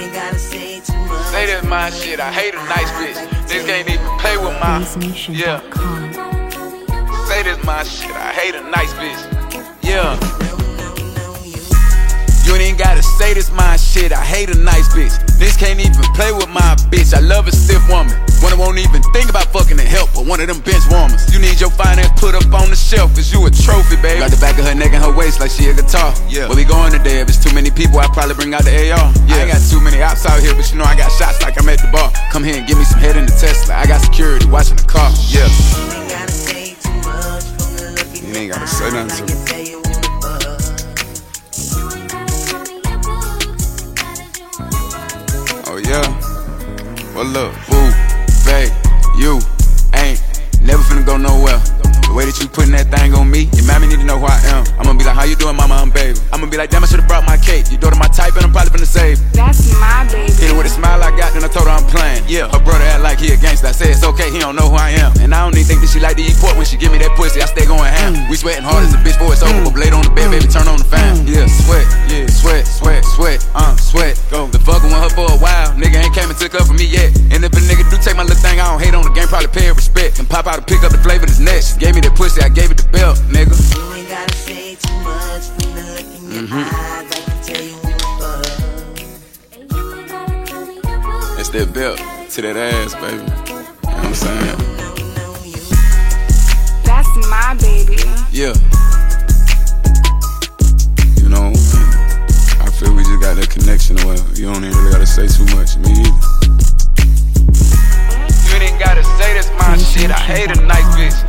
ain't gotta say too much. Say that's my shit, I hate a nice bitch. Niggas can't even play with my, yeah. Say that's my shit, I hate a nice bitch, yeah. You ain't even gotta say this my shit, I hate a nice bitch. Niggas can't even play with my bitch, I love a stiff woman. One that won't even think about fucking to help, but one of them bench warmers. You need your finance put up on the shelf, cause you a trophy, baby. Got the back of her neck and her waist like she a guitar. Yeah. Where we going today? If it's too many people, I'll probably bring out the AR. Yeah. I ain't got too many ops out here, but you know I got shots like I'm at the bar. Come here and give me some head in the Tesla, I got security watching the car, yeah. You ain't gotta say too much. From the look You ain't gotta say nothing to me. Oh yeah, well look, boo, babe, you ain't never finna go nowhere. The way that you putting that thing on me, your mommy need to know who I am. I'm gonna be like, how you doing, mama, I'm baby. I'm gonna be like, damn, I should've brought my cake. Your daughter my type and I'm probably finna save. That's my baby. Hit her with a smile I got, then I told her I'm playing. Yeah, her brother act like he a gangster. I said it's okay, he don't know who I am. And I don't even think that she like to eat pork when she give me that pussy. I stay going ham. We sweating hard as a bitch before it's over, but blade on the bed, baby, turn on the fan. Yeah, sweat, sweat, sweat, sweat. Go. Been fucking with her for a while, nigga ain't came and took up for me yet. And if a nigga do take my little thing, I don't hate on the game, probably pay it respect. And pop out and pick up the flavor of his neck. She gave me that pussy, I gave it the belt, nigga. You ain't gotta say too much. From the look in your eyes, I can tell you who you are. It's that belt to that ass, baby. You know what I'm saying? That's my baby. Yeah. You know, I feel we just got that connection or whatever. You don't even really gotta say too much, me either. You ain't gotta say that's my shit, I hate a nice bitch.